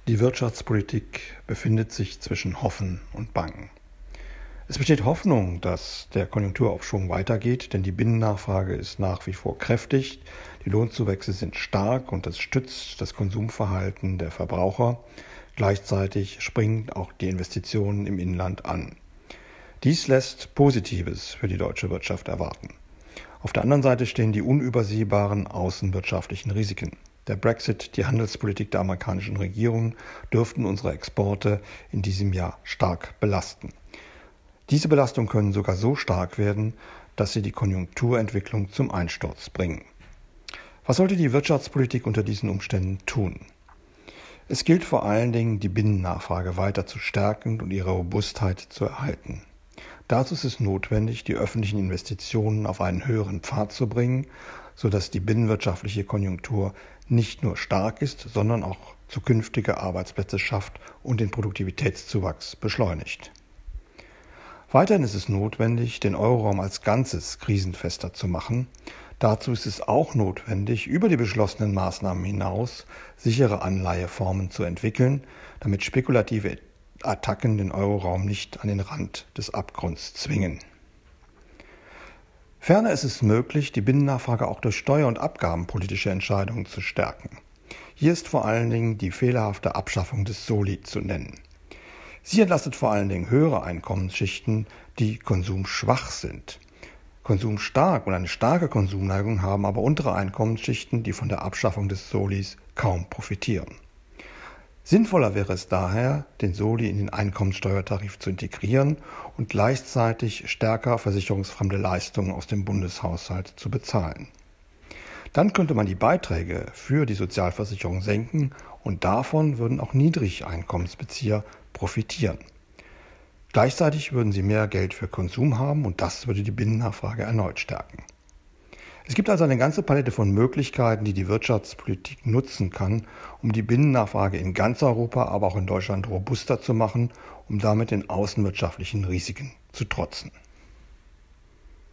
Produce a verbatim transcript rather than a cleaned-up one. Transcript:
Die Wirtschaftspolitik befindet sich zwischen Hoffen und Bangen. Es besteht Hoffnung, dass der Konjunkturaufschwung weitergeht, denn die Binnennachfrage ist nach wie vor kräftig, die Lohnzuwächse sind stark und das stützt das Konsumverhalten der Verbraucher. Gleichzeitig springen auch die Investitionen im Inland an. Dies lässt Positives für die deutsche Wirtschaft erwarten. Auf der anderen Seite stehen die unübersehbaren außenwirtschaftlichen Risiken. Der Brexit, die Handelspolitik der amerikanischen Regierung dürften unsere Exporte in diesem Jahr stark belasten. Diese Belastungen können sogar so stark werden, dass sie die Konjunkturentwicklung zum Einsturz bringen. Was sollte die Wirtschaftspolitik unter diesen Umständen tun? Es gilt vor allen Dingen, die Binnennachfrage weiter zu stärken und ihre Robustheit zu erhalten. Dazu ist es notwendig, die öffentlichen Investitionen auf einen höheren Pfad zu bringen, sodass die binnenwirtschaftliche Konjunktur nicht nur stark ist, sondern auch zukünftige Arbeitsplätze schafft und den Produktivitätszuwachs beschleunigt. Weiterhin ist es notwendig, den Euroraum als Ganzes krisenfester zu machen. Dazu ist es auch notwendig, über die beschlossenen Maßnahmen hinaus sichere Anleiheformen zu entwickeln, damit spekulative Attacken den Euroraum nicht an den Rand des Abgrunds zwingen. Ferner ist es möglich, die Binnennachfrage auch durch steuer- und abgabenpolitische Entscheidungen zu stärken. Hier ist vor allen Dingen die fehlerhafte Abschaffung des Soli zu nennen. Sie entlastet vor allen Dingen höhere Einkommensschichten, die konsumschwach sind. Konsumstark und eine starke Konsumneigung haben aber untere Einkommensschichten, die von der Abschaffung des Solis kaum profitieren. Sinnvoller wäre es daher, den Soli in den Einkommenssteuertarif zu integrieren und gleichzeitig stärker versicherungsfremde Leistungen aus dem Bundeshaushalt zu bezahlen. Dann könnte man die Beiträge für die Sozialversicherung senken und davon würden auch Niedrigeinkommensbezieher profitieren. Gleichzeitig würden sie mehr Geld für Konsum haben und das würde die Binnennachfrage erneut stärken. Es gibt also eine ganze Palette von Möglichkeiten, die die Wirtschaftspolitik nutzen kann, um die Binnennachfrage in ganz Europa, aber auch in Deutschland robuster zu machen, um damit den außenwirtschaftlichen Risiken zu trotzen.